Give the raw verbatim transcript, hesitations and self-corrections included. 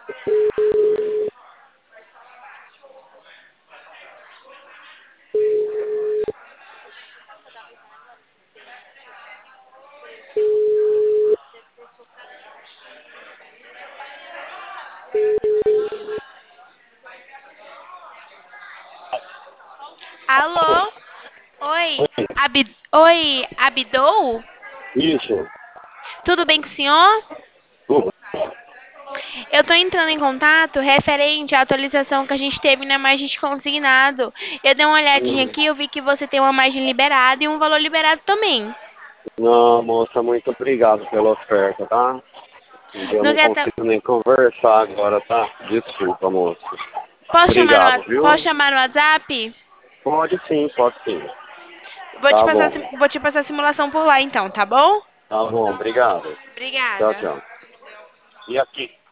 Alô? Oi, Ab... Oi, Abdou? Isso. Tudo bem com o senhor? Tudo. Eu tô entrando em contato referente à atualização que a gente teve na margem de consignado. Eu dei uma olhadinha Hum. aqui, eu vi que você tem uma margem liberada e um valor liberado também. Não, moça, muito obrigado pela oferta, tá? Eu Não não quer ta- consigo nem conversar agora, tá? Desculpa, moça. Posso chamar no, Obrigado, Whats- posso viu? chamar no WhatsApp? Pode sim, pode sim. Vou te Tá passar, a bom. sim- vou te passar a simulação por lá então, tá bom? Tá bom, obrigado. Tchau, Obrigada. tchau. E aqui?